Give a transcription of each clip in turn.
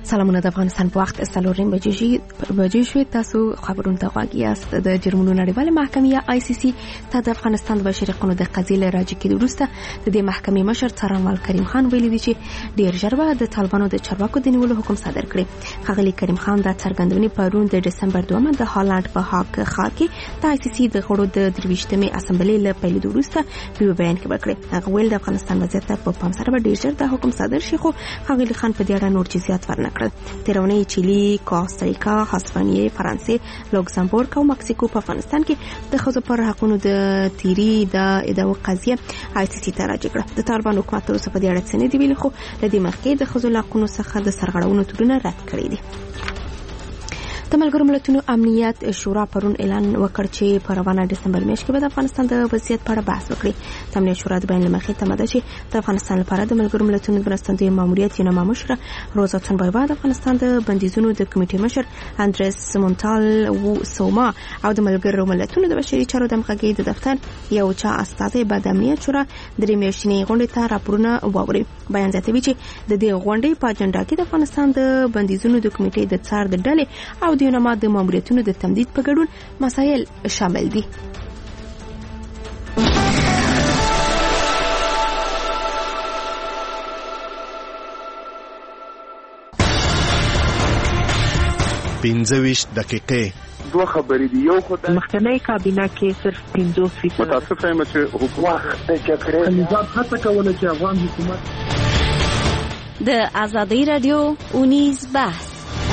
سلامونه د افغانستان په وخت 3:00 بجې شوې. تاسو خبرونه ته غواړئ یاست. د جرمونو نړیواله محکمه ICC ته د افغانستان د بشري حقوقو د قضیې له راجع کېدو وروسته د دې محکمې مشر څارنوال کریم خان ویلي دی چې ډیر ژر به د طالبانو د چارواکو د نیولو حکم صادر کړي. ښاغلي کریم خان دا څرګندونې پرون د ډسمبر 2 د هالند په هاګ ښار کې د ICC د غړو د 23مې اسمبلې له پیلېدو وروسته په بیان کې وکړي. هغه ویل د افغانستان وضعیت په پام سره به ډیر ژر د حکم صادر شي، خو ښاغلي خان په دې اړه نور جزئیات ورنکړل. تیرونی چیلی، کوستاریکا، هسپانیې، فرانسې، لوکزامبورګ او مکسیکو په افغانستان کې د ښځو پر حقوقو د تیری د ادعا قضیه ICC ته راجع کړه. د طالبان حکومت تر اوسه په دې اړه څه نه دی ویلي، خو له دې مخکې د ښځو له حقوقو څخه د سرغړونو تورونه رد کړي دي. د ملګرو ملتونو امنیت شورا پرون اعلان وکړ چې په روانه ډسمبر میاشت کې به د افغانستان د وضعیت په اړه بحث وکړي. د امنیت شورا د بیان له مخې تمه ده چې د افغانستان لپاره د ملګرو ملتونو د مرستندوی ماموریت یونما مشره روزا تنبایبا، د افغانستان د بندیزونو د کمیټې مشر اندریس مونټال سوما او د ملګرو ملتونو د بشري چارو د همغږۍ د دفتر یو چا استازي به د امنیت شورا درې میاشتنۍ غونډې ته راپورونه واوري. بیان زیاتوي چې د دې غونډې په اجنډا کې د افغانستان د بندیزونو د کمیټې د څار د ډلې او د یونما د ماموریتونو د تمدید په ګډون مسایل شامل دي. پنځه دقیقې دوه خبرې دي. یو خو د مخکنی کابینه کې صرف 50% متاسفه یم چې حکومت د جګړې نظام هڅه کوله چې افغان حکومت د ازادي رادیو اونیز بحث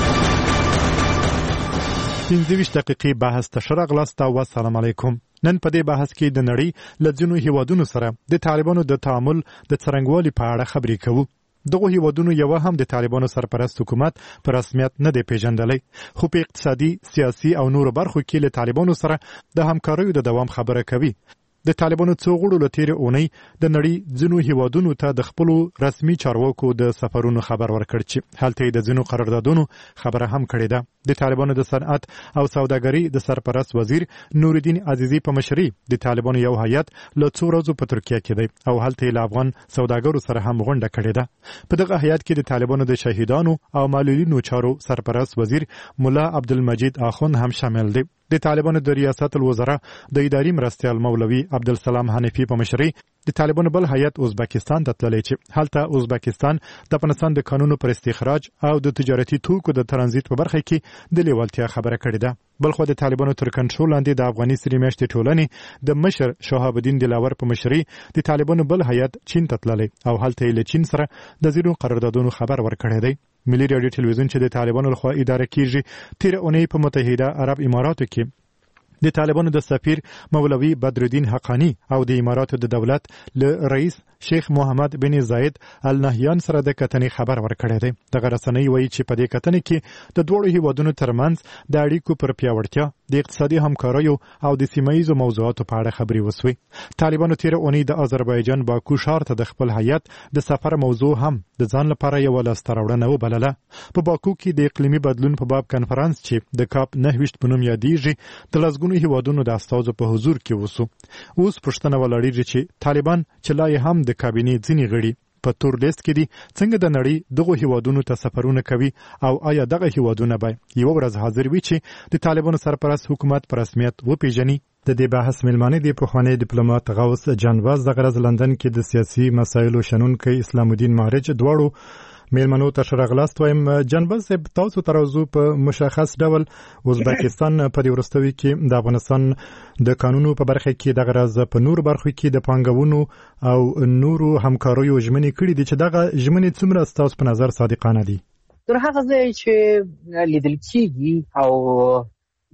15 دقیقې بحث تشرغ لاسته. والسلام علیکم. نن په دې بحث کې د نړۍ له ځینو هیوادونو سره د طالبانو د تعامل د څرنګوالي په اړه خبرې کوو. دغه هیوادونو یو هم د طالبانو سرپرست حکومت په رسمیت نه دی پیژندلی، خو په اقتصادي، سیاسي او نورو برخو کې له طالبانو سره د همکاریو د دوام خبره کوي. د طالبانو څو غړو له تیرې اونۍ د نړۍ ځینو هیوادونو ته د خپلو رسمي چارواکو د سفرونو خبر ورکړ چې هلته د ځینو قراردادونو خبره هم کړې ده. د طالبانو د صنعت او سوداګرۍ د سرپرست وزیر نوردین عزیزی په مشرۍ د طالبانو یو هیئت له څو ورځو په ترکیه کې دی او هلته له افغان سوداګرو سره هم غونډه کړې ده. په دغه هیئت کې د طالبانو د شهیدانو او معلولینو چارو سرپرست وزیر مولا عبدالمجید آخوند هم شامل دی. د طالبانو د ریاست الوزرا د اداري مرستیال مولوي عبدالسلام حنفي په مشرۍ د طالبانو بل هیئت ازبکستان ته تللی چې هلته ازبکستان د افغانستان د قانونو پر استخراج او د تجارتي توکو د ترانزیت په برخه کې د لیوالتیا خبره کړې ده. بلخو د طالبانو تر کنټرول لاندې د افغاني سری میاشتې ټولنې د مشر شهاب الدین دلاور په مشرۍ د طالبانو بل هیئت چین ته تللی او هلته له چین سره د ځینو قراردادونو خبر ورکړی دی. ملي رادیو ټلویزیون چې د طالبانو لخوا اداره کیږي تیر اونۍ په متحده عرب اماراتو کې د طالبانو د سفیر مولوي بدرالدین حقانی او د اماراتو د دولت له رئیس شیخ محمد بن زاید ال نهیان سره د کتنې خبر ورکړی دی. دغه رسنۍ وایي چې په دې کتنې کې د دوه هیوادونو ترمنځ د اړیکو پر پیاوړتیا، د اقتصادي همکاریو او د سیمه‌ایزو موضوعاتو په اړه خبرې وسوي. طالبانو تیر اونۍ د آذربایجان باکو ښار ته د خپل هیئت د سفر موضوع هم د ځان لپاره یو لاسته راوړنه وبلله. په باکو کې د اقلیمي بدلون په باب کنفرانس چې د کاپ 9 په نوم یادېږي د لسګونو هیوادونو د استازو په حضور کې وسو. اوس پوښتنه ولاړیږي چې طالبان چې لا هم د کابینې ځینې غړي په تور لیست کې دي څنګه د نړۍ دغه هیوادونو ته سفرونه کوي او آیا دغه هیوادونه به یو ورځ حاضر وي چې د طالبانو سرپرست حکومت په رسمیت وپیژني. د دې بحث ملمانه دی پخوانی ډیپلوماټ غوث جانواز د غرض لندن کې د سیاسي مسایلو شنونکي اسلام الدین مهرج دواړو میلمنو ته شرغلاست وایم. جنباز صاحب تاسو ترازو په مشخص ډول ازبکستان په دې ورستوي کې د افغانستان د قانونو په برخه کې د غرض په نور برخو کې د پانګونو او نورو همکاریو ژمنې کړې دي چې دغه ژمنې څومره تاسو په نظر صادقانه دي؟ تر هغه ځای چې لیدل کېږي او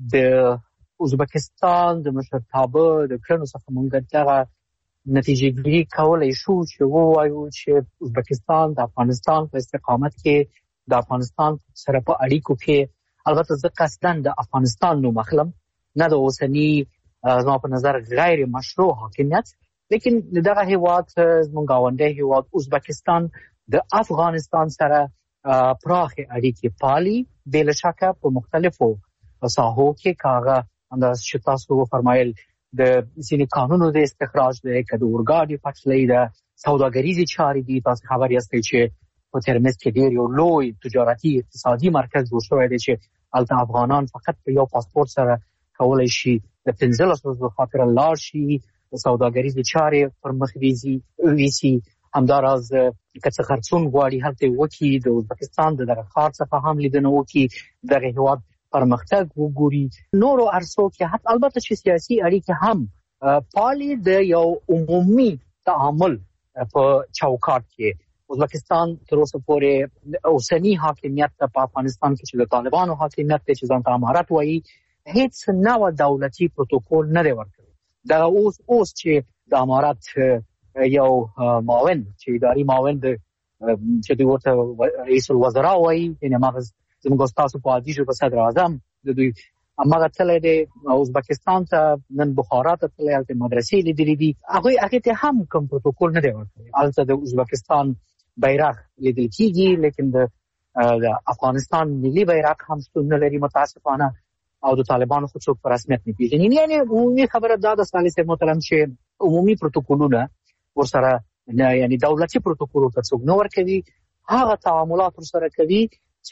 د ازبکستان د مشرتابه د کړنو څخه موږ دغه نتیجه ګیری کولای شو چې ووایو چې ازبکستان د افغانستان په استقامت کې د افغانستان سره په اړیکو کې البته زه قصداً د افغانستان نوم اخلم، نه د اوسني زما په نظر غیر مشروع حاکمیت، لیکن دغه هیواد زموږ ګاونډی هیواد ازبکستان د افغانستان سره پراخه اړیکې پالي بلا شکه په مختلفو ساحو کې کاغه انداز چې تاسو فرمایل د ځینې قانونو د استخراج د اورګاډي پټلۍ د سوداګریزي چارې دي. تاسو خبر یاستئ چې په ترمذ کې ډېر یو لوی تجارتي اقتصادي مرکز جوړ شوی دی چې هلته افغانان فقط په یو پاسپورت سره کولی شي د 15 ورځو خاطر لاړ شي، د سوداګریزې چارې پر مخ ویسي. همداراز که څه خرڅون غواړي هلته وکړي، د ازبکستان د دغه ښار څخه هم لیدنه وکړي، دغه هېواد پرمختګ وګوري. نورو عرصو کې البته چې سیاسي اړیکې هم پالي د یو عمومي تعامل په چوکاټ کې. ازبکستان تر اوسه پورې اوسنی حاکمیت په افغانستان کې چې د طالبانو حاکمیت دی چې ځان ته امارت وایي، هیڅ نوع دولتي پروتوکول نه دی ورکړی. دا اوس چې د امارت یو معاون چې اداري معاون چې دوی ورته رئیس الوزرا وایي، یعنې هغه زموږ ستاسو په عادي ژبه صدر اعظم د دوی هماغه تللی دی ازبکستان ته، نن بخارا ته تللی، هلته مدرسې لیدلې دي. هغې ته هم کوم پروتوکول نه دی ورکړی. هلته د ازبکستان بیرغ لیدل کېږي، لیکن د افغانستان ملي بیرغ هم شتون نه لري متاسفانه، او د طالبانو خو څوک په رسمیت نه پېژني. یعنې عمومي خبره دا ده صالح صاحب محترم چې عمومي پروتوکولونه ورسره یعنې دولتي پروتوکولو ته څوک نه ورکوي، هغه تعاملات ورسره کوي چې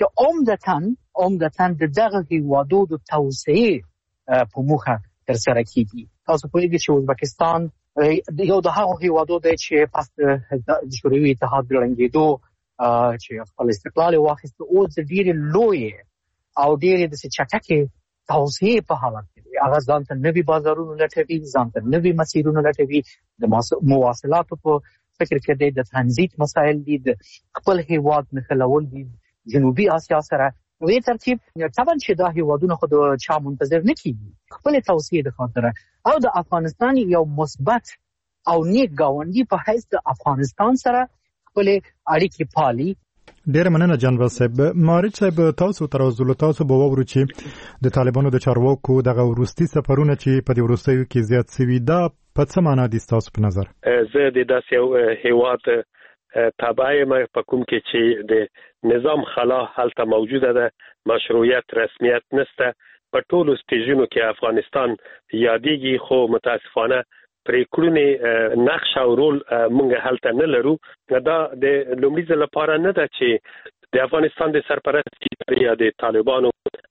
عمدتاً د دغه هېوادو د توسعې په موخه ترسره کېږي. تاسو پوهېږئ چې ازبکستان یو د هغو هېوادو دی چې پس د شوروي اتحاد د ړنګېدو چې خپل استقلال یې واخیسته، اوس د ډېرې لویې او ډېرې داسې چټکې توسعې په حالت کې دی. هغه ځان ته نوي بازارونه لټوي، ځان ته نوي مسیرونه لټوي، د مواصلاتو په فکر کې دی، د ترانزیت مسایل دي، د خپل هېواد نښلول دي جنوبي آسیا سره. په دې ترتیب طبعا چې دا هېوادونه خو د چا منتظر نه کېږي، خپلې توسعې د خاطره او د افغانستان یو مثبت او نیک ګاونډي په حیث د افغانستان سره خپلې اړیکې پالي. ډېره مننه جنرال صاحب. مارج صاحب، تاسو تر اوسه تاسو به واورو چې د طالبانو د چارواکو دغه وروستي سفرونه چې په دې وروستیو کې زیات شوي، دا په څه معنا دي تاسو په نظر؟ زه د داسې یو هېواد تابع یم په کوم کې چې د نظام خلا هلته موجوده ده، مشروعیت رسمیت نشته. په ټولو سټیجونو کې افغانستان یادېږي، خو متاسفانه پریکړونې نقش او رول موږ هلته نه لرو. دا د لومړي ځل لپاره نه ده چې د افغانستان د سرپرستۍ یا د طالبانو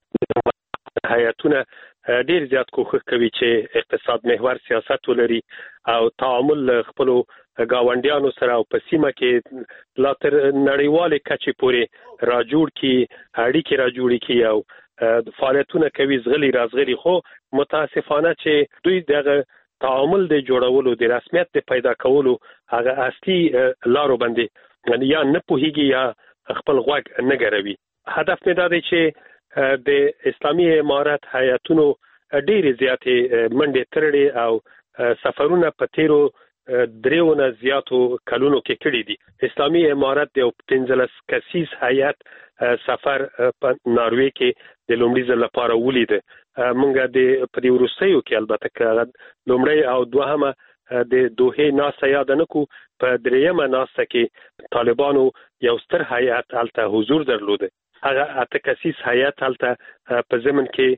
هیاتونه ډیر زیات کوښښ کوي چې اقتصاد محور سیاست ولري او تعامل خپلو گاونډیانو سره او په سیمه کې لا تر نړیوالې کچې پورې راجوړ کی اړیکې راجوړې کی او فعالیتونه کوي زغلی رازغلی. خو متاسفانه چې دوی دغه تعامل د جوړولو د رسمیت د پیدا کولو هغه اصلي لارو باندې یا نه پوهیږي یا خپل غوږ نه ګروي. هدف مې دا دی چې د اسلامي امارت هیاتونو ډېرې زیاتې منډې ترړې او سفرونه په تیرو دریونه زیاتو کلونو کې کړي دي. اسلامي امارت د 15 کسیز هیات سفر په ناروې کې د لومړي ځل لپاره ولیده. موږ د په دې وروستیو کې البته لومړی او دوهمه د دوحې ناسته یاد نه کو، په دریمه ناسته کې طالبانو یو ستر هیات هلته حضور درلوده. هغه 8 کسیز هیات هلته په ضمن کې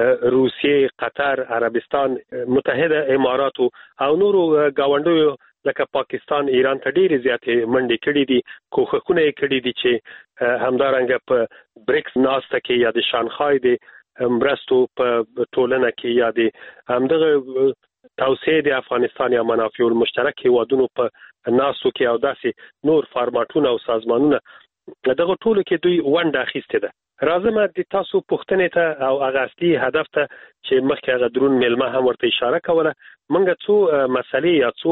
روسیې، قطر، عربستان، متحده اماراتو او نورو گاونډیو لکه پاکستان، ایران ته ډېرې زیاتې منډې کړې دي، کوښښونه یې کړي دي چې همدارنګه په بریکس ناسته کې یا د شانګهای د مرستو په ټولنه کې یا د همدغه توسعه د افغانستان یا منافع المشترک هیوادونو په ناسو کې او داسې نور فارماتونه او سازمانونه دغه ټولو کې دوی ونډه اخیستې ده. راځم د تاسو پوښتنې ته او هغه اصلي هدف ته چې مخکې هغه درون مېلمه هم ورته اشاره کوله. موږ څو مسلې یا څو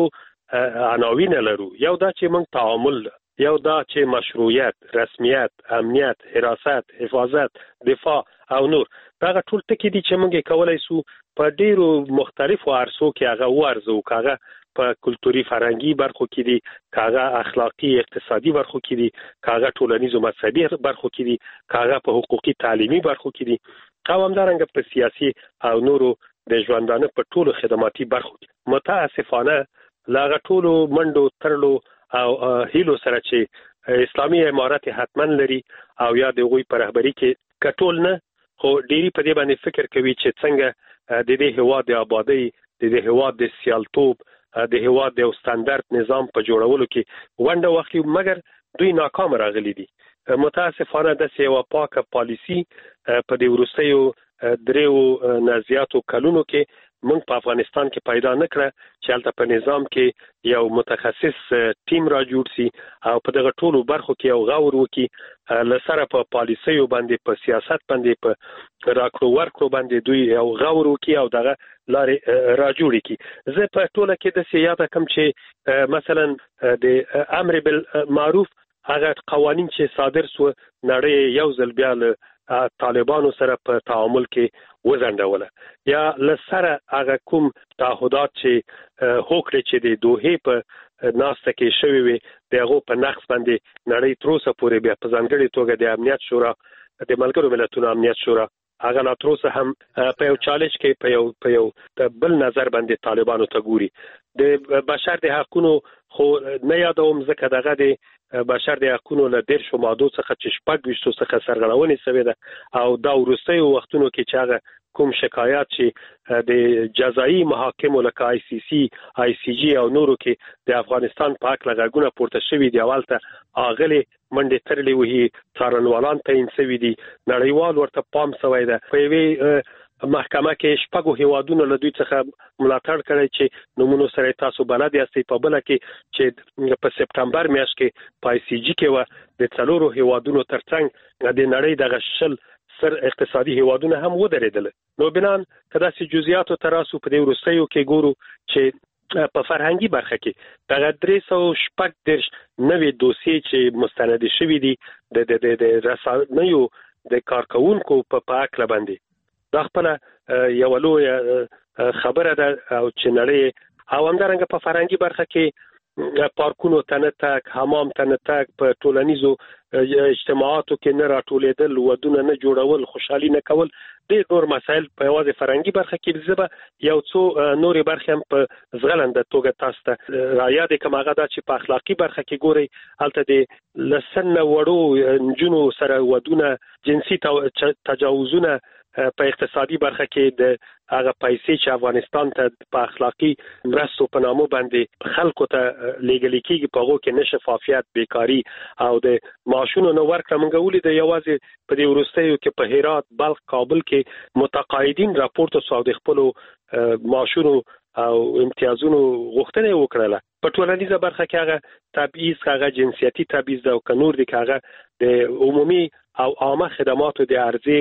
عناوین لرو. یو دا چې موږ تعامل، یو دا چې مشروعیت، رسمیت، امنیت، حراست، حفاظت، دفاع او نور. دا ټول ټکي دي چې موږ کولای شو په ډیرو مختلفو عرصو کې هغه ورزو، کاغه په کلتوري فرهنګي برخو کې دي، کاغه اخلاقی اقتصادي برخو کې دي، کاغه ټولنیزو مذهبي برخو کې دي، کاغه په حقوقي تعلیمي برخو کې دي، او همدارنګه په سیاسي او نورو د ژوندانه په ټولو خدماتي برخو کې. متاسفانه لاغه ټولو منډو ترلو او هیلو سره چې اسلامي امارت حتمن لري او یا د غوي پر رهبری کې کټول نه، خو ډيري په دې باندې فکر کوي چې څنګه د دې هوا د آبادی، د دې هوا د سیالتوب، د هوا د ستاندرد نظام په جوړولو کې ونډه واخلي. مګر دوی ناکام راغلي دي. متاسفانه د یو پاکه پالیسی په دې وروستیو دریو نزیاتو کلونو کې موږ په افغانستان کې پیدا نکړه چې هلته په نظام کې یو متخصص ټیم را جوړ سي او په دغه ټولو برخو کې یو غور وکړي، لسره په پالیسیو باندې، په سیاست باندې، په راکړو ورکړو باندې دوی یو غور وکړي او دغه لارې را جوړې کړي. زه په ټوله کې داسې یاده کړم چې مثلا د امر بالمعروف هغه قوانین چې صادر سو نړۍ یو ځل بیا له طالبانو سره په تعامل کې وزندوله، یا لسره هغه کوم تعهدات چې هوکړه چې د دوحې په ناسته کې شوی وي دغه په نقص باندې نړۍ تر اوسه پورې بیا په ځانګړي توګه د امنیت شورا، د ملګرو ملتونو امنیت شورا هغه لا تر اوسه هم په یو چالش کې په یو بل نظر باندې طالبانو ته ګوري. د بشر د حقوقو خو نه یادوم ځکه دغه د بشر د حقوقو له 10 ماده څخه چې 26 څخه سرغړونې شوې ده او دا وروستي وختونو کې چې هغه کوم شکایات چې د جزایي محاکمو لکه ICC، ICJ او نورو کې د افغانستان په حق لغړګونه پورته شوې دي، اولته اغلي منډه ترلې وهي څارنوالان تعین شوي دي، نړیوال ورته پام شوی ده. په وی محکمه کې شپږو هیوادونو له دوی څخه ملاتړ کړی چې نمونه سره تاسو بلد یاستئ، په بل کې چې په سپټمبر میاشت کې په ICJ کې و د څلورو هیوادونو ترڅنګ د نړۍ د غشل سر اقتصادي هیوادونه هم ودرېدل. نو بنان کدا سي جزئیات تراسو په دې وروستیو کې ګورو چې په فرهنګي برخه کې دغه 314 نوې دوسیې چې مستند شوې دي د رسنیو د کارکونکو په پاک لبندي دا خپل یو لوی خبره ده او چې نړۍ او همدارنګه په فرهنګي برخه کې پارکونو تنتک، حمام تنتک، په ټولنیزو اجتماعاتو کې نه راټولېدل، ودونه نه جوړول، خوشحالي نه کول، د نور مسایل په یوازې فرهنګي برخه کې زبه یو څو نورې برخې هم په ځغلنده توګه تاسو ته را یادې کوم. هغه دا چې په اخلاقي برخه کې ګوري هلته د لسن وړو نجونو سره ودونه، جنسي تجاوزونه، په اقتصادي برخه کې د هغه پیسې چې افغانستان ته په اخلاقي مرستو په نامه باندې خلکو ته لیږل کېږي په هغو کې نشفافیت، بیکاری او د معاشونو نه ورکړه. موږ ولیدل یوازې په دې وروستیو کې په هرات، بلخ، کابل کې متقاعدین راپورټ او د خپلو معاشونو او امتیازونو غوښتنه وکړه. په ټولنیزه برخه کې هغه تبعیض، هغه جنسیتي تبعیض او کنور دي، هغه د عمومي او عامه خدماتو د ارزښت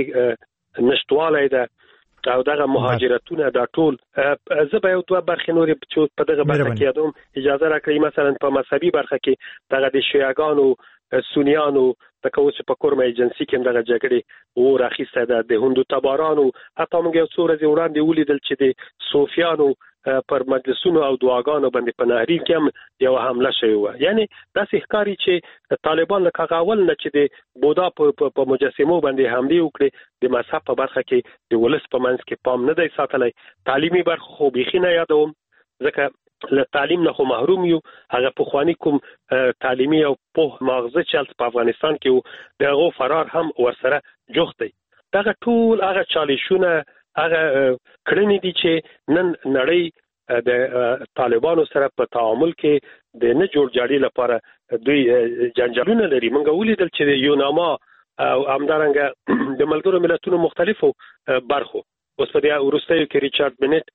نشټوالی ده او دغه مهاجرتونه دا ټول. زه به یو دوه برخې نورې په دغه برخه کې یادوم، اجازه راکړئ. مثلا په مذهبي برخه کې دغه د شیعاګانو، سنیانو لکه اوس په کورم ایجنسي کې دغه جګړې اور اخیسته ده، د هندو تبارانو، حتی موږ یو څو ورځې وړاندې ولیدل چې د صوفیانو پر مجلسونو او دعاګانو باندې په نهرین کې هم یو حمله شوې و. یعنی داسې ښکاري چې طالبان لکه اول نه چې د بودا په مجسمو باندې حمله وکړي، د مذهب په برخه کې د ولس په منځ کې پام نه دی ساتلی. تعلیمي برخه خو بیخي نه یادوم ځکه له تعلیم نه خو محروم یو. هغه پخوانی کوم تعلیمي او په ماغزه چې په افغانستان کې وو دغه فرار هم ورسره جوخت دی. دغه ټول هغه چالشونه، هغه کړنې دي چې نن نړۍ د طالبانو سره په تعامل کې د نه جوړ جاړي لپاره دوی جنجالونه لري. موږ ولیدل چې یوناما او همدارنګه د ملګرو ملتونو مختلفو برخو اوس په دې وروستیو کې ریچارډ بنټ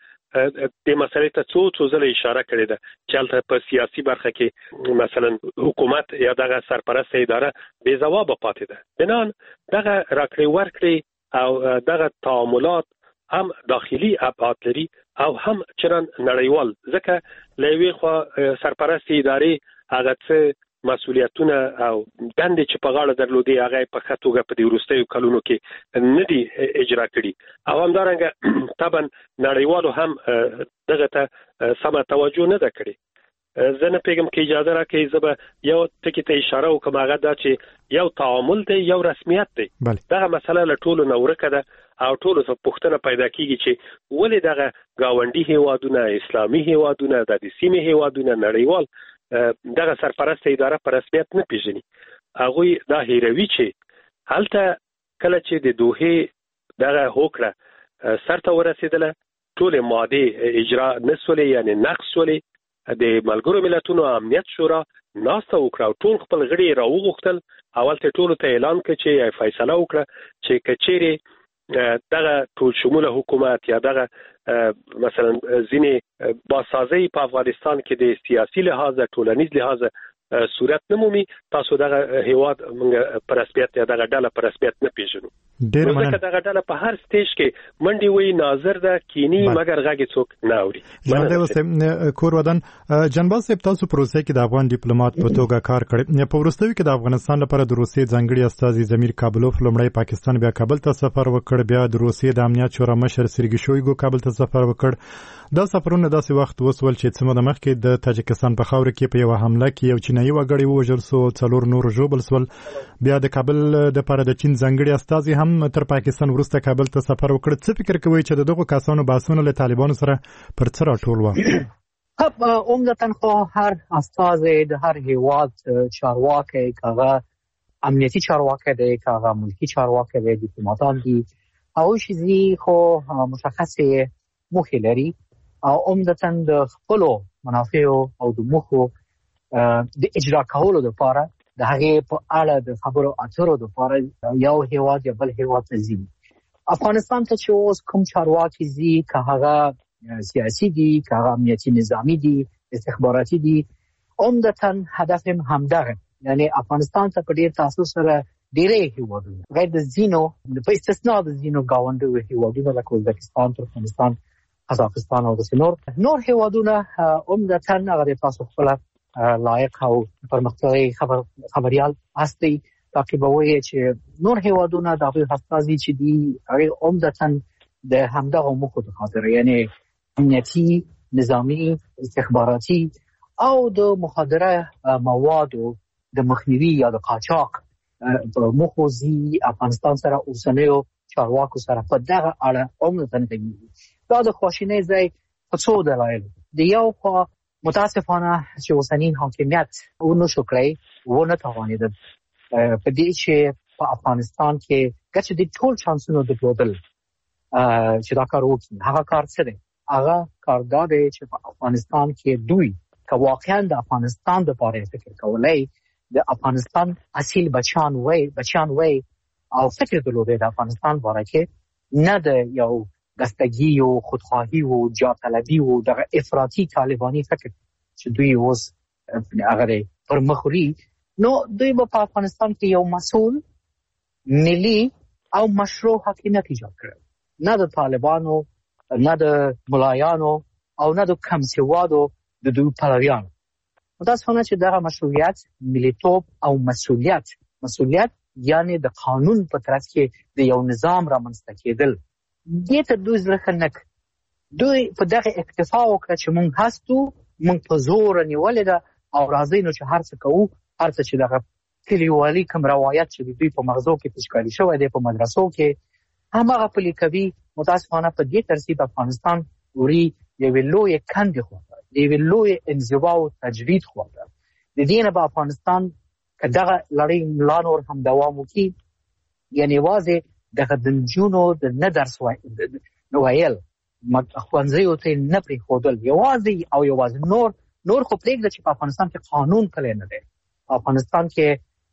د مسلې ته څو ځله اشاره کړې ده چې هلته په سیاسي برخه کې مثلا حکومت یا دغه سرپرست اداره بې ځوابه پاتې ده. بنان دغه راکړې ورکړې او دغه تعاملات هم داخلي ابعاد لري او هم چران نړیوال، ځکه له یوې خوا سرپرست ادارې هغه څه مسؤلیتونه او دندې چې په غاړه درلودي هغه په ښه توګه په دې وروستیو کلونو کې نه دي اجرا کړي او همدارنګه طبعا نړیوالو هم دغه ته سمه توجه نه ده کړې. زه نه پیغام کې اجازه راکړئ زه به یو ټکي ته اشاره وکړم، هغه دا چې یو تعامل دی، یو رسمیت دی. دغه مسله له ټولو نه ورکه ده او ټولو څه پوښتنه پیدا کیږي چې ولې دغه گاونډي هیوادونه، اسلامي هیوادونه، د سیمې هیوادونه، نړیوال دغه سرپرست اداره په رسمیت نه پیژني. هغه دا هیروي چې هلته کله چې د دوحې دغه هوکړه سرته ورسېدله ټول ماده اجرا نسولې، یعنی نقص ولې د ملګرو ملتونو امنیت شورا ناسته وکړه، ټول خپل غړي راوغوښتل. اول ته ټول ته اعلان کړ چې فیصله وکړه چې کچېری دغه ټول شموله حکومت یا دغه مثلا ځینې باسازي په افغانستان کې د سیاسي لحاظ ټولنیز لحاظ صورت نمومي، تاسو دغه هیواد موږ پر رسمیت یا دغه ډله پر رسمیت نه پیژنو. ډېر مننه. دغه ډله په هر سټیج کې منډي وي ناظر ده کینی مګر غږ څوک نه اوري. ژوندۍ وسه کور ودان جنباز صاحب، تاسو په روسیه کې د افغان ډیپلوماټ په توګه کار کړی. په وروستیو کې د افغانستان لپاره د روسیې ځانګړي استازي زمیر کابلوف لومړی پاکستان بیا کابل ته سفر وکړ، بیا د روسیې د امنیت شورا مشر سرګی شویګو کابل ته سفر وکړ. دا سفرونه داسې وخت وسول چې څه مده مخکې د تاجکستان په خاور کې په یو حمله کې یو چینایي وګړی ووژل سو، 4 نور ژوبل سول. بیا د کابل د لپاره د چین ځانګړي استازي هم تر پاکستان وروسته کابل ته سفر وکړ. څه فکر کوئ چې دغه کسانو باسونه له طالبانو سره پر څه راټول و؟ عمدتاً خو هر استازی د هر هیواد چارواکي، هغه امنیتي چارواکي دی، هغه ملکی چارواکي دی، ډیپلوماټان دي، او شي خو مشخصه موخه لري او عمدتاً د خپل منافع او د موخو د اجرا کولو لپاره د هغه په اړه د خبرو اترو لپاره یو هیواد یا بل هیواد ته ځي. افغانستان ته چې اوس کوم چارواکي ځي، که هغه سیاسي دي، که هغه امنیتي نظامی دي، استخباراتي دي، عمدتاً هدف همدغه، یعنی افغانستان ته په ډیر تاسو سره ډیرې هیوادونه غیر د زینو په استثناء د زینو گاونډي هیوادونه لکه ازبکستان، ترکمنستان، قزاقستان او د نور هیوادونه عمدتاً هغه تاسو خپل لایق او پرمختللي خبريال هستي، تاکي به وایي چې نور هیوادونه د استازي چې دي هغه عمدتاً د همدغه موخو په خاطر، یعنی امنیتي، نظامی، استخباراتي او د مخدره موادو د مخنیوي یا د قاچاق موخو زی افغانستان سره اوسنیو چارواکو سره په دغه اړه عمدتاً کوي. دا د خواشینۍ ځای په څو دلایل دی. یو خو متاسفانه چې اوسنی حاکمیت ونه شو کړی، ونه توانید په دې چې په افغانستان کې چې د ټول چانسونو درلودل چې دا کار وکړي. هغه کار څه دی؟ هغه کار دا دی چې په افغانستان کې دوی که واقعا د افغانستان لپاره فکر کولای، د افغانستان اصیل بچان وای او فکر درلوده د افغانستان باره کې نه د یو دستګي او خودخواهی او جا طلبي او دغه افراطي طالباني فکر چې دوی اوس هغه پر مخوري، نو دوی په افغانستان کې یو مسؤل ملي او مشروع حکومت ایجاد کړ. نه د طالبانو، نه د ملایانو او نه د کمسیوادو د دوی پلویانو. متاسفانه چې دغه مشروعیت، ملیتوب او مسؤلیت یعنی د قانون په ترڅ کې د یو نظام رامنځته کېدل، دې ته دوی ځکه نه دوی په دغه اکتفا وکړه چې مونږ هستو، مونږ په زور نیولې ده او راځي نو چې هر څه کوو، هر څه چې دغه کلیوالي کوم روایت چې دوی په مغزو کې تشکیل شوی دی په مدرسو کې همغه پلي کوي. متاسفانه په دې ترتیب افغانستان وري یو لوی کندې خو دی، لوی انزوا او تجرید خو د دې نه په افغانستان کداغه لړۍ ملانور هم دوام وکړي، یعنی واځي دغه دنجونو د نه درس وایل خوانځيو ته نه پری خودل یوازې نور خو پرېږده چې په افغانستان کې قانون کله نه دی، افغانستان کې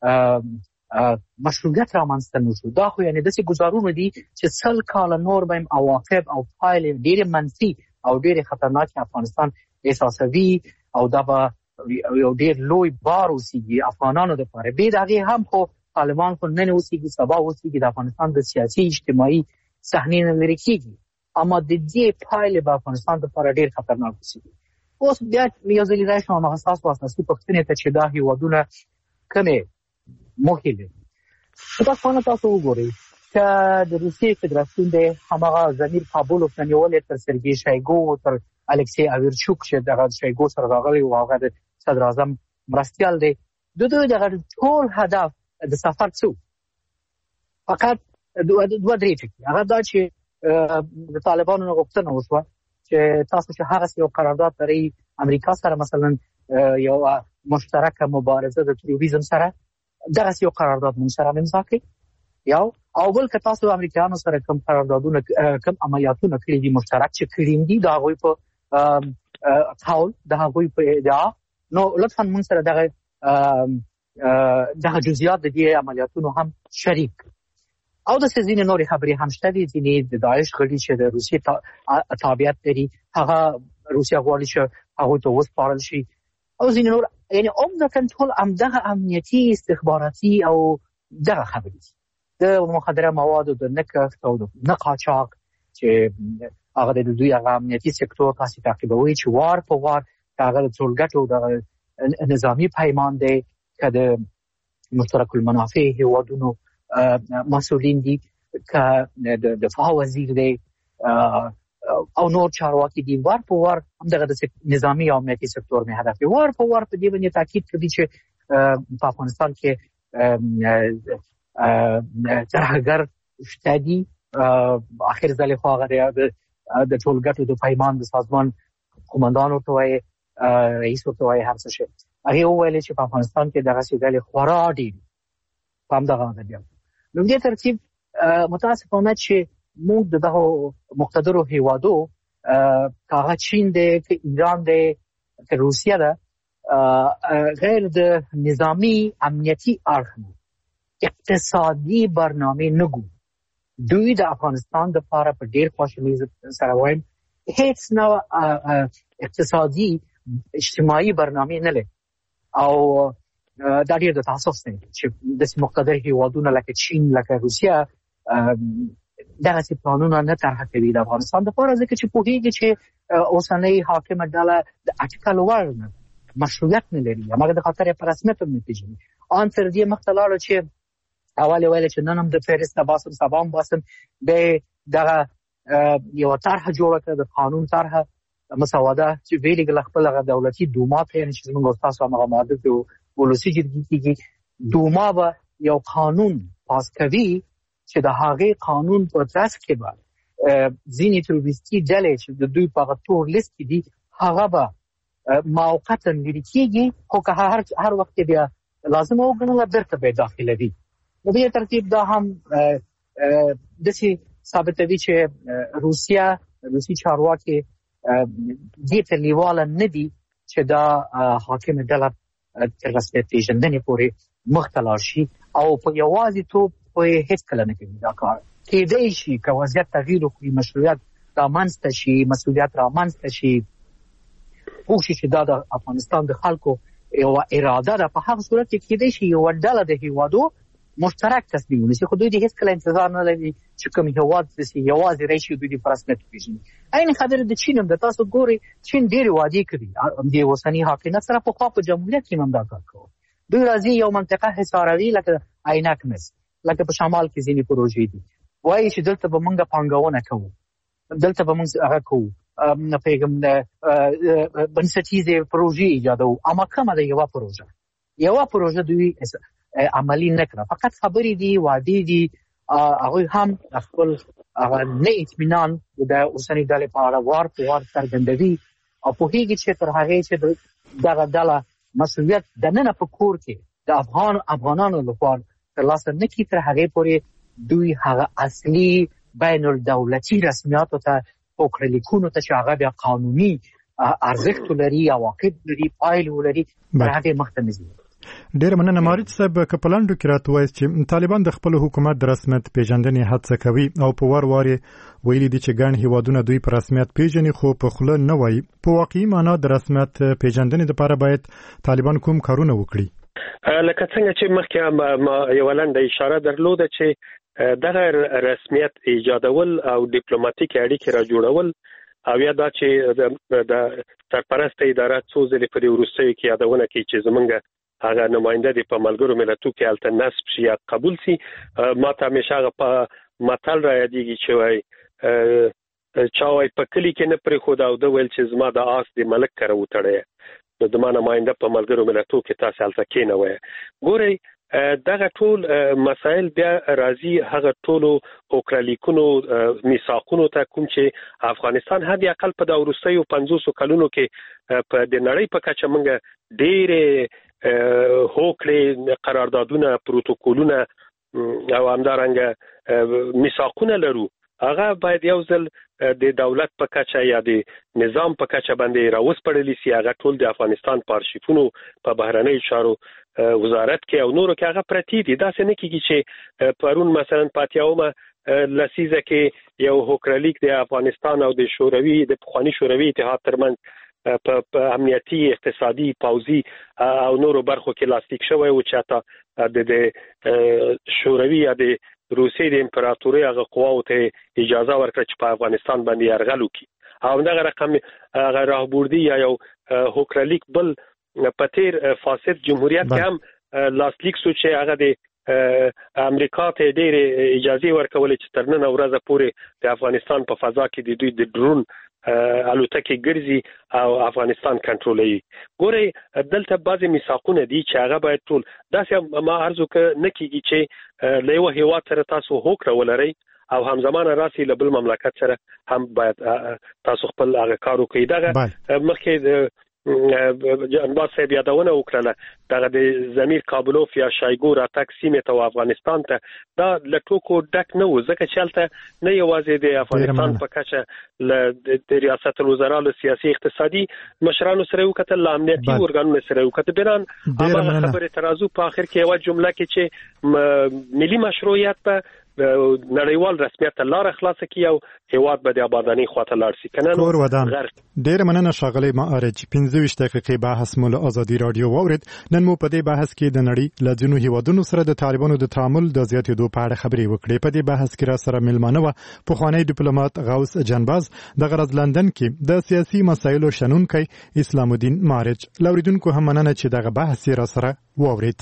مشروعیت رامنځته نشو. دا خو یعنی داسې گزارونه دي چې 100 کال نور به عواقب او پایلې ډېر منفي او ډېر خطرناک افغانستان احساسوي او دا به یو ډېر لوی بار اوسېږي افغانانو لپاره. به دغه هم خو طالبان خو نن اوسېږي، سبا اوسېږي، د افغانستان د سیاسي اجتماعي صحنې نه لري کېږي، اما د دې پایلې به افغانستان لپاره ډېر خطرناک اوسېږي. اوس بیا یو ځل راشم هغه اساسي پوښتنې ته چې دا هیوادونه کومې موخې لري. تاسو وګورئ چې د روسیې فدراسیون د هماغه زمیر کابلوف نه نیولې تر سرګي شایګو تر الکسی اویرچوک چې دغه شایګو سره راغلی او هغه د صدر اعظم مرستیال دی، دوی دغه ټول هدف د سفر څو فقط دوه درې ټکي. هغه دا چې د طالبانو غوښتنه وشوه چې تاسو چې هغه یو قرارداد لري امریکا سره، مثلا یو مشترکه مبارزه د تروریزم سره، دغه یو قرارداد موږ سره امضا کړي. یو او بل که تاسو امریکایانو سره کوم قراردادونه کوم عملیاتونه کړی دي مشترک چې کړی دي دا غوي په قول دا غوي په ادعا، نو لطفا موږ سره دغه دغه جزئیات د دې عملیاتونو هم شریک او د ځینې نورې خبرې هم شته دي چې د داعش غړي چې د روسیې تابعیت لري هغه روسیا غواړي چې هغه ته وسپارل شي او ځینې نور یعنی عمدتاً ټول همدغه امنیتي استخباراتي او دغه خبرې د مخدره موادو د نکښت او د قاچاق چې هغه د دوی هغه امنیتي سکتور تاسو تعقیبوي چې وار په وار هغه د ټولګټو د نظامی پیمان دی که د مشترک المنافع هیوادونو مسئولین دي که د دفاع وزیر دی او نور چارواکي دي وار په وار همدغه د نظامی او امنیتي سکتور نه هدف وار په وار په دې باندې تاکید کوي چې په افغانستان کې ترهګر شته دي اخر ځل خو هغه د ټولګټو د پیمان د سازمان قومندان ورته وایي رئیس ورته وایي هر څه شي هغه وویل چې په افغانستان کې دغه ځل خورا ډېر په همدغه ځای نو دې ترتیب متاسفانه چې موږ دغه مقتدرو هیوادو کاغه چین دی که ایران دی که روسیه ده غیر د نظامی امنیتی اړخ اقتصادي برنامه نګو دوی د افغانستان د لپاره په ډیر خوشاله سره وایم هیڅ نو اقتصادي اجتماعي برنامه نه لري او دا ډیر د تاسف نه چې د مقتدر هیوادونو لکه چین لکه روسیه دغه څه پلانونه نه طرح کوي د افغانستان لپاره ځکه چې پوهیږي چې اوسنۍ حاکمه ډله د اټکل وړ مشروعیت نه لري هغه د خاطر په رسمیت نه پیژني ان تر دې مختلالو چې اول ویل چې نن هم د فهرست باسم سبام باسم به دغه یو طرح جوړه کړه د قانون طرح مسوده چې ویلګل خپل دولتي دوما ته یعنی چې موږ تاسو هغه ماده ته ولسی جرګې دوما به یو قانون پاس کوي چې د هغه قانون په ترڅ کې به ځینې تروریستي ډلې چې د دوی په تور لیست کې دي هغه به موقتا لري کېږي خو که هر وخت بیا لازم وګڼل برته به داخله وي نو به ترتیب دا هم دسی ثابتوي چې روسي چارواکي دې ته لیواله نه دي چې دا حاکم ډله تر رسمیت پیژندنې پورې مختلال شي او په یوازې توپ په هیڅ کله نه کوي دا کار کېدای شي که وضعیت تغییر وکړي مشروعیت رامنځته شي مسؤلیت رامنځته شي پوښي چې دا د افغانستان د خلکو یو اراده ده په هغه صورت کې کېدای شي یو ډله د هیوادو مشترک تصمیم ونیسي خو دوی د هیڅ کله انتظار نه لري چې کوم هیواد داسې یوازې راشي دوی د رسمیت پیژني عین خبره د چین هم د تاسو ګوري چین ډېرې وعدې کړي د اوسني حاکمیت سره پخوا په جمهوریت کې هم دا کار کوي دوی راځي یو منطقه حصاروي لکه عینک مس لکه په شمال کې ځینې پروژې دي وایي چې دلته به موږ پانګونه کوو دلته به موږ هغه کوو نه پیغام بنسټیزه پروژې ایجادو اما کومه د یو پروژه دوی عملی نه کړه فقط خبرې دي وعدې دي هغه هم خپل نه اطمینان د اوسنۍ ډلې په اړه وار په وار څرګندوي او په هیڅ چې تر هغه چې دغه ډله مسؤلیت د نن په کور کې د افغانانو لپاره ترلاسه نه کړي تر هغه پورې دوی هغه اصلي بین الدولتي رسمیاتو ته او کړلیکونو ته چې هغه بیا قانوني ارزښت لري او عواقب لري پایل ولري هغه مختمزي ډیر مننه مارچ صاحب کپلانډو کې راتوي چې طالبان د خپل حکومت د رسمیت پیژندنې هڅه کوي او په وار ویلي دي چې ګڼ هیوادونه دوی په رسمیت پیژني خو په خله نه وایي په واقعي معنا د رسمیت پیژندنې لپاره باید طالبان کوم کارونه وکړي لکه څنګه چې مخکې ما یو لنډه اشاره درلوده چې دغه رسمیت ایجادول او ډیپلوماټیک اړیکې را جوړول او یا دا چې د سرپرست اداره څو ځلې په وروستیو کې یادونه کوي چې زمونږ هغه نماینده دی په ملګرو ملتونو کې الته نصب شي یا قبول شي ما ته همیشه هغه په متل را یادېږي چې وایي چا وایي په کلي کې نه پرېښود او ده ویل چې زما د آس د ملک کره وتړی نو زما نماینده په ملګرو ملتونو کې تاسې هلته کېنوئ ګورئ دغه ټول مسایل بیا راځي هغه ټولو اوکرالیکونو میثاقونو ته کوم چې افغانستان حد اقل په د وروستیو 50 کلونو کې په د نړۍ په کچه موږ ډېرې هوکړې قراردادونه پروتوکولونه او همدارنګه میثاقونه لرو هغه باید یو ځل د دولت په کچه یا د نظام په کچه باندې راوسپړل شي. هغه ټول د افغانستان په ارشیفونو په بهرنۍ چارو وزارت کې او نورو کې هغه پرتی دي. دا څه نه کیږي چې پرون مثلا پاتیاومه لسیزه کې یو هوکرلیک د افغانستان او د پخوانی شوروي اتحاد ترمنځ په امنیتي، اقتصادي، پوځي او نورو برخو کې لاستیک شوی و چې تا د شوروي یا د روسیې د امپراتورۍ هغه قواو ته اجازه ورکړه چې په افغانستان باندې یرغل وکړي او دغه رقم هغه راهبردي یا یو هوکرلیک بل په تیر فاسد جمهوریت کې هم لاسلیک سو چې هغه د امریکا ته ډېر اجازه ورکولې چې تر نن ورځې پورې د افغانستان په فضا کې د دوی د ډرون الوتکې ګرځي او افغانستان کنټرولوي. ګورئ دلته بعضې میثاقونه دي چې هغه باید ټول داسې ما عرض وکړ نه کیږي چې له یو هیواد سره تاسو هوکړه ولرئ او همزمانه راسي له بل مملکت سره هم باید تاسو خپل هغه کار وکړئ. دغه مخکې جنباز صاحب یادونه وکړه دغه د زمیر کابلوف یا شایګو راتګ سیمې ته افغانستان ته دا له ټوکو ډک نه و ځکه چې هلته نه یوازې د افغانستان په کچه د ریاست الوزرا له سیاسي اقتصادي مشرانو سره وکتل، له امنیتي ارګانونو سره وکتل. بنان هغه خبره ترازو په اخر کې یو جمله کې چې ملي مشروعیت په نړیوال رسمیت لار خلاصه کی او هیواد به د آبادانی خواته لاړ شي کنه کور ودان. ډیر مننه ښاغلی معارج. 15 دقیقې بحث مو له ازادي رادیو واورید. نن مو په دې بحث کې د نړۍ له ځینو هیوادونو سره د طالبانو د تعامل د زیاتېدو په اړه خبرې وکړې. په دې بحث کې را سره ملمانه و پخوانی ډیپلوماټ غوث جنباز، د غرض لندن کې د سیاسي مسایلو شنونکی اسلام الدین معارج. لوریدونکو هم مننه چې دغه بحث را سره واورید.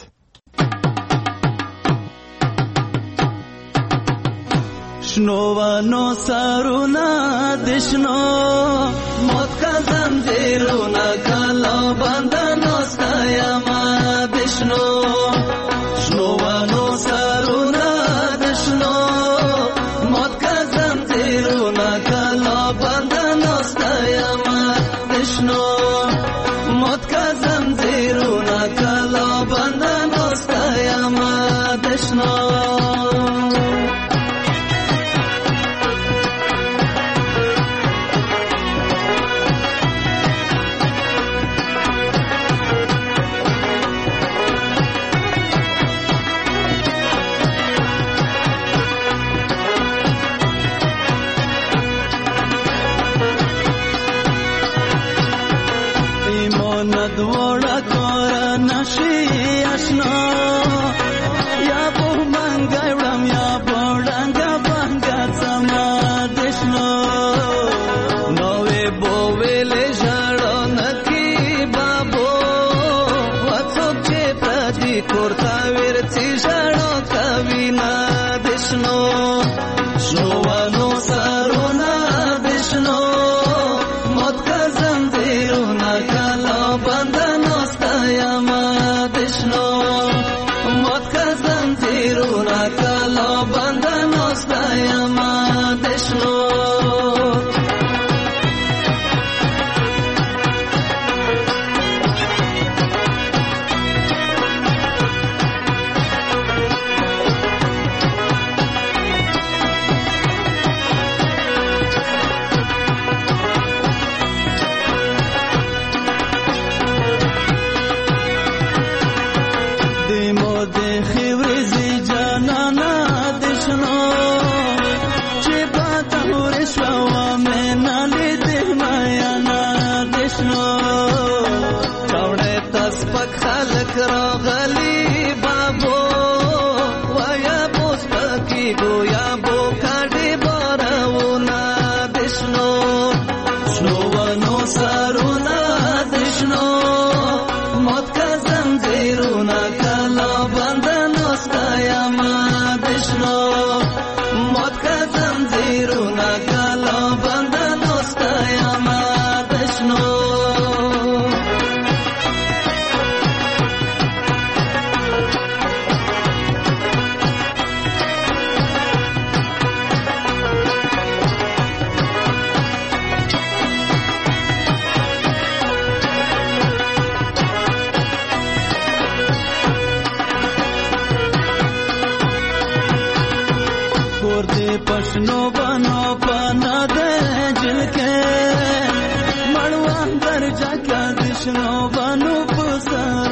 شنوانو سارونا دشنو موت کا زنجیرونا کالا بندنو ستایما دشنو شنوانو سارونا دشنو موت کا زنجیرونا کالا بندنو ستایما دشنو موت کا زنجیرونا کالا بندنو ستایما دشنو کور دې پښنو بنو پنا دې جلکه مړوان درجا کا دشنو بنو پسا